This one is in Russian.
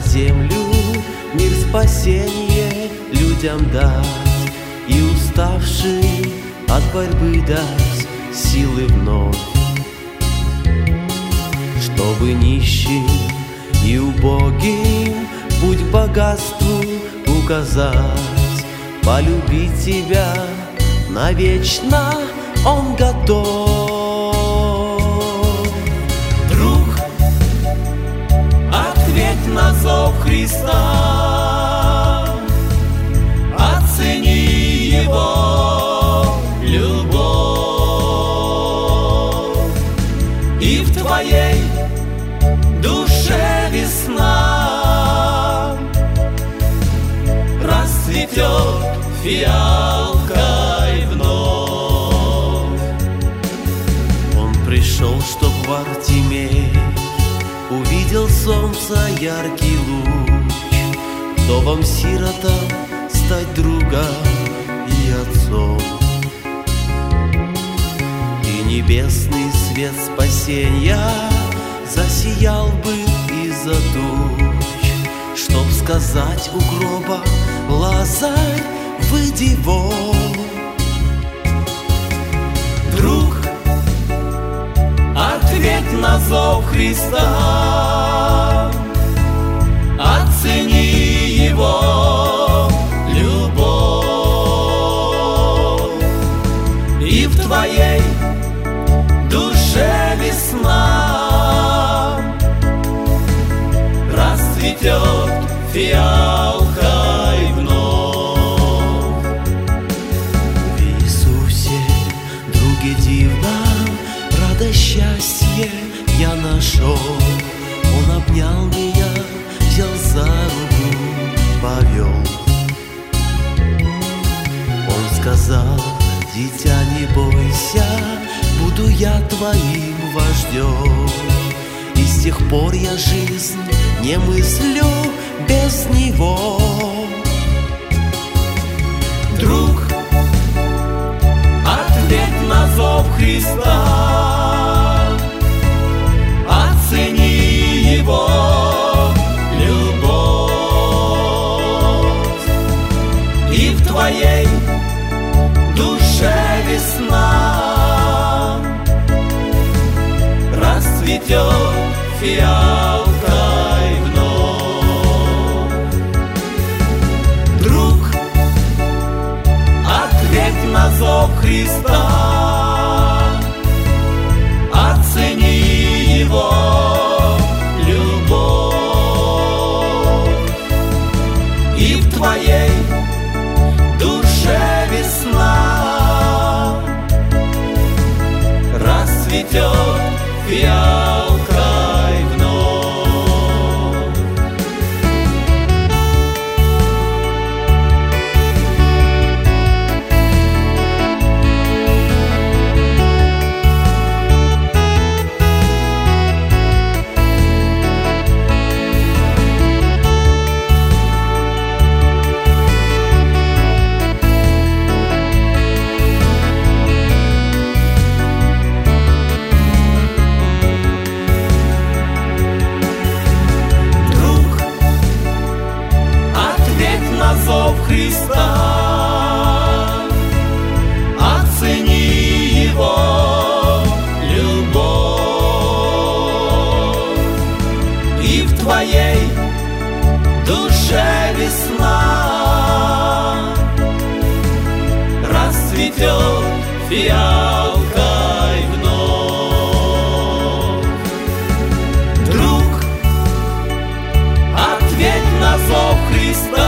землю мир спасения людям дать, и уставшим от борьбы дать силы вновь, чтобы нищим и убогим путь к богатству указать. Полюбить тебя навечно Он готов. Друг, ответь на зов Христа, оцени Его любовь, и в твоей душе весна расцветет фиалкой вновь. Он пришел, чтоб Вартимей увидел солнца яркий луч, вдовам-сиротам стать другом и отцом, и небесный свет спасения засиял бы из-за туч, чтоб сказать у гроба: Лазарь, выйди вон. Друг, ответь на зов Христа, оцени Его любовь, и в твоей душе весна расцветет фиалкой вновь. В Иисусе, друге дивном, радость, счастье я нашел. Он обнял меня, взял за руку, повел. Он сказал: дитя, не бойся, буду я твоим вождем. И с тех пор я жизнь не мыслю без Него. Друг, ответь на зов Христа, оцени Его любовь, и в твоей душе весна расцветет фиалкой вновь. Друг, ответь на зов Христа, оцени Его любовь, и в твоей душе весна расцветет фиалкой вновь. Зов Христа, оцени Его любовь, и в твоей душе весна расцветет фиалкой вновь. Друг, ответь на зов Христа,